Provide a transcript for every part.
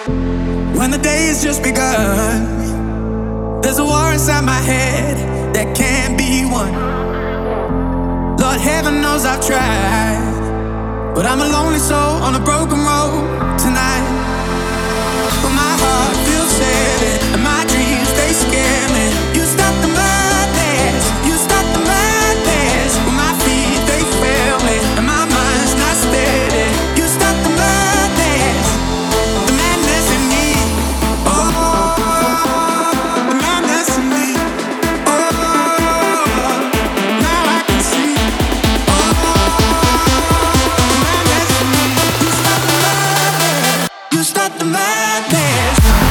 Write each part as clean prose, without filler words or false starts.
When the day has just begun, there's a war inside my head that can't be won. Lord, heaven knows I've tried, but I'm a lonely soul on a broken road tonight. But my heart feels heavy, and my dreams, they scare me. You stop the madness, you stop the madness. But my feet, they fail me, and my mind's not steady. You stop the madness, the madness in me. Oh, the madness in me. Oh, now I can see. Oh, the madness in me. You stop the madness, you stop the madness.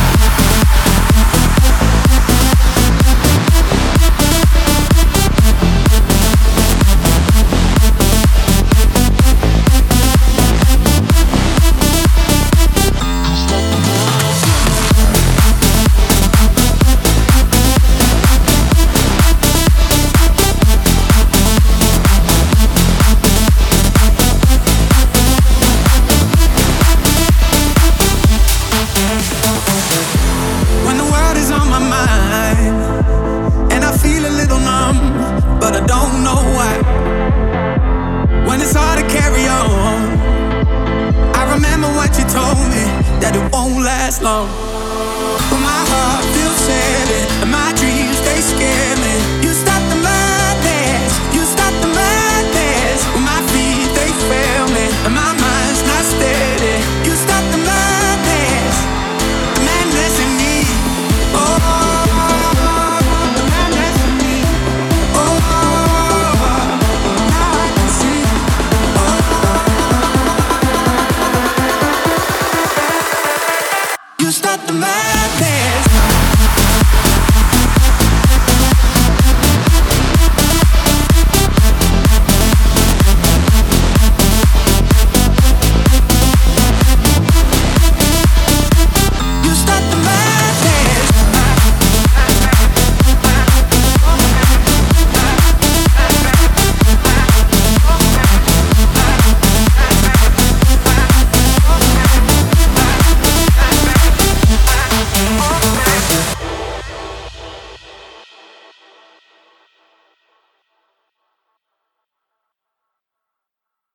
When the world is on my mind and I feel a little numb, but I don't know why. When it's hard to carry on, I remember what you told me, that it won't last long. But my heart feels sad,